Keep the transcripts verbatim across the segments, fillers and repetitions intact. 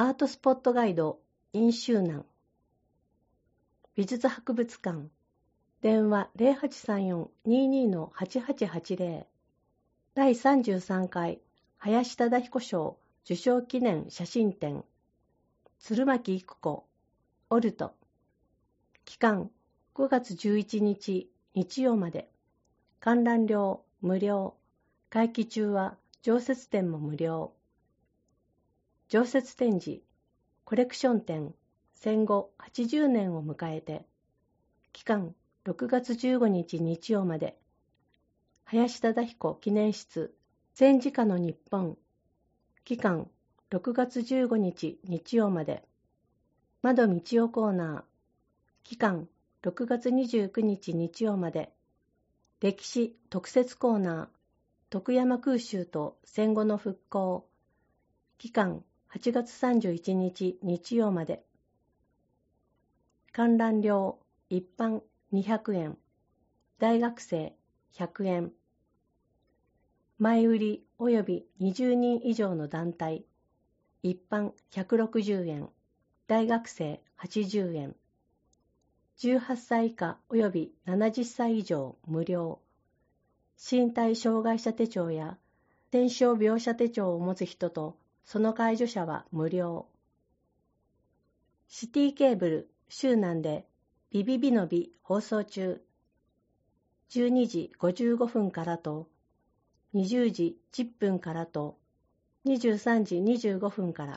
アートスポットガイド in 周南。美術博物館。電話 ゼロはちさんよん にーにー のはちはちはちゼロ。だいさんじゅうさんかい林忠彦賞受賞記念写真展。鶴巻育子、オルト。期間ごがつじゅういちにち日曜まで。観覧料無料。会期中は常設展も無料。常設展示、コレクション展、戦後はちじゅうねんを迎えて。期間ろくがつじゅうごにち日曜まで。林忠彦記念室、戦時下の日本。期間ろくがつじゅうごにち日曜まで。窓道夫コーナー。期間ろくがつにじゅうくにち日曜まで。歴史特設コーナー。徳山空襲と戦後の復興。期間はちがつさんじゅういちにち日曜まで。観覧料一般にひゃくえん。大学生ひゃくえん。前売り及びにじゅうにん以上の団体。一般ひゃくろくじゅうえん。大学生はちじゅうえん。じゅうはっさい以下及びななじゅっさい以上無料。身体障害者手帳や天症描写手帳を持つ人とその介助者は無料。シティケーブル周南でビビビのビ放送中。じゅうにじごじゅうごふんからとにじゅうじじゅっぷんからとにじゅうさんじにじゅうごふんから。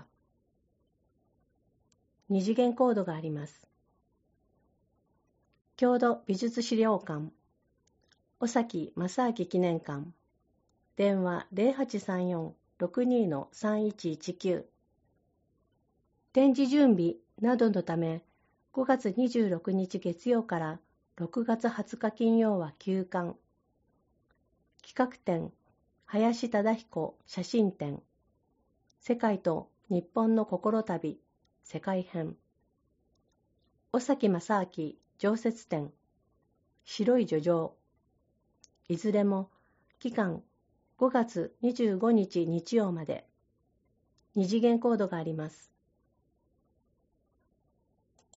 二次元コードがあります。郷土美術資料館、尾崎正明記念館、電話 ゼロはちさんよん ろくにー のさんいちいちきゅう。展示準備などのため、ごがつにじゅうろくにち月曜からろくがつはつか金曜は休館。企画展、林忠彦写真展、世界と日本の心旅、世界編。尾崎正明常設展、白い叙情。いずれも期間ごがつにじゅうごにち日曜まで。二次元コードがあります。